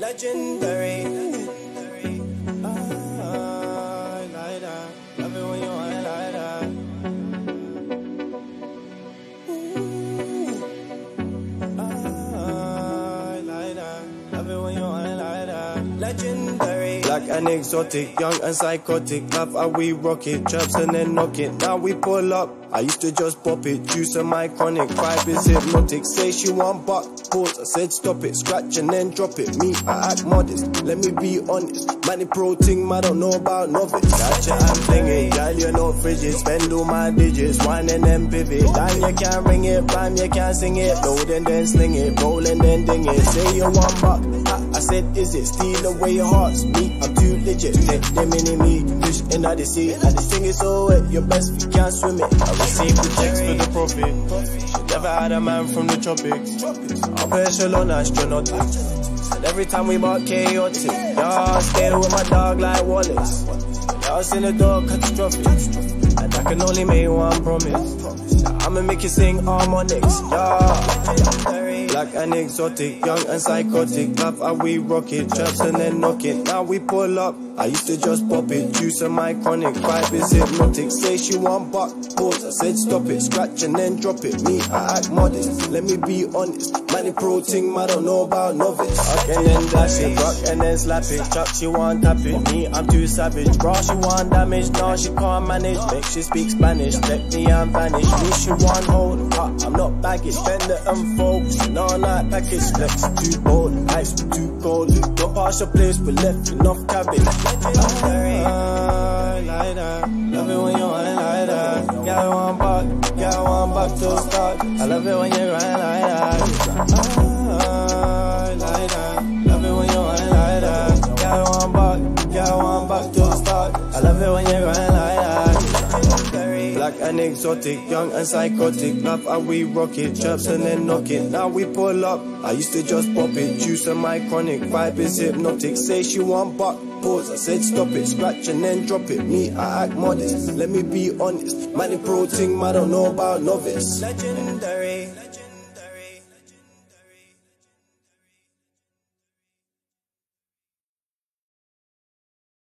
legendary. I like that. Love it when you want it like that. I like that. Love it when you want it like that. Legendary. Black and exotic, young and psychotic. Love how we rock it, chirps and then knock it. Now we pull up. I used to just pop it, juice and my chronic. Vibe is hypnotic. Say she want buck, pause. I said stop it, scratch and then drop it. Me, I act modest. Let me be honest. Money pro ting, I don't know about novice. Gotcha, I'm thinking, girl, you're not frigid. Spend all my digits, wine and then pivot. Damn, you can't ring it, rhyme, you can't sing it. Load and then sling it, roll and then ding it. Say you want buck, I said, is it? Steal away your hearts, me, I'm too legit. Take the mini me, fish in the sea. And this thing is so wet, your best if you can't swim it. I receive the checks for the profit. She never had a man from the tropics. Upper echelon astronautics. And every time we mark chaotic, y'all stay with my dog like Wallace. Y'all seen the dog catastrophic. And I can only make one promise. I'ma make you sing harmonics, y'all. Black and exotic, young and psychotic. Love how we rock it, chirps and then knock it. Now we pull up, I used to just pop it. Juice and my chronic, vibe is hypnotic. Say she want buck, pause. I said stop it, scratch and then drop it. Me, I act modest, let me be honest. Money pro ting, I don't know about novice. Rock and then dash it, rock and then slap it. Chuck, she want tap it, me, I'm too savage. Bro, she want damage, no, she can't manage. Make she speak Spanish, let me and vanish. Me, she want hold, I'm not baggage. Bend it and focus, no night package. Flex too bold, ice too cold. Don't pass your place, we left enough cabbage. I like that, love it when you want it like that. Got one back to start. I love it when you grind like that. I like that, love it when you want it like that. Got one back to start. I love it when you grind like that. Black and exotic, young and psychotic. Love how we rock it, chirps and then knock it. Now we pull up, I used to just pop it. Juice and my chronic, vibe is hypnotic. Say she want buck, pause. I said stop it, scratch and then drop it. Me, I act modest, let me be honest. Money pro ting, I don't know about novice. Legendary.